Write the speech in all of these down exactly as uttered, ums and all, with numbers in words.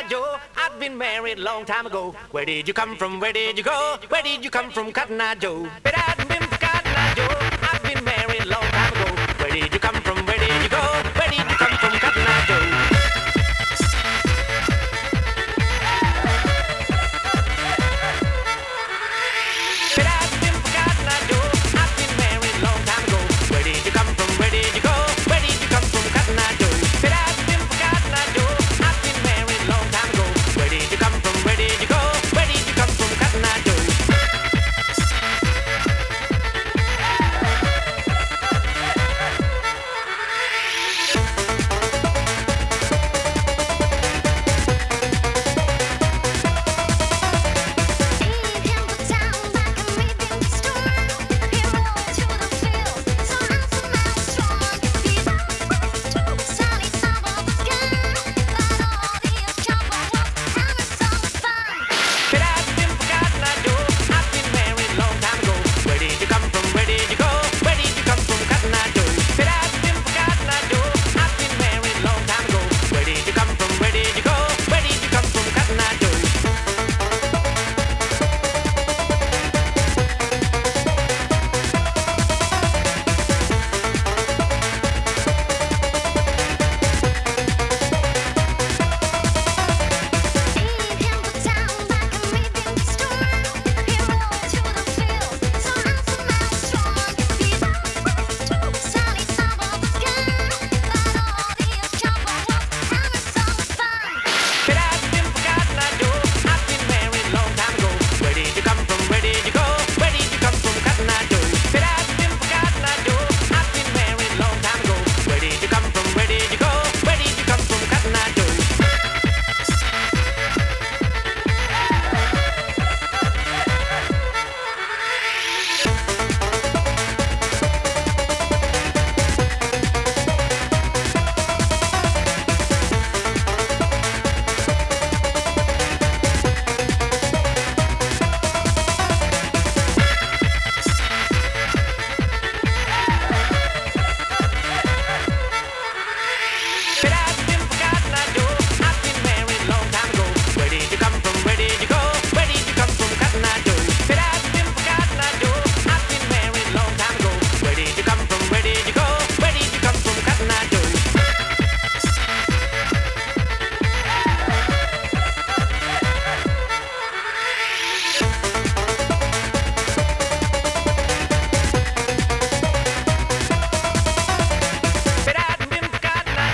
Joe. I've been married a long time ago. Where did you come from? Where did you go? Where did you come from, Cotton Eye Joe? But I've been from Cotton Eye Joe. I've been married a long time ago. Where did you come from? Where did you go? Where did you come from, Cotton Eye Joe?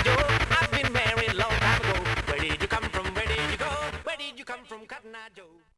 Cotton Eye Joe.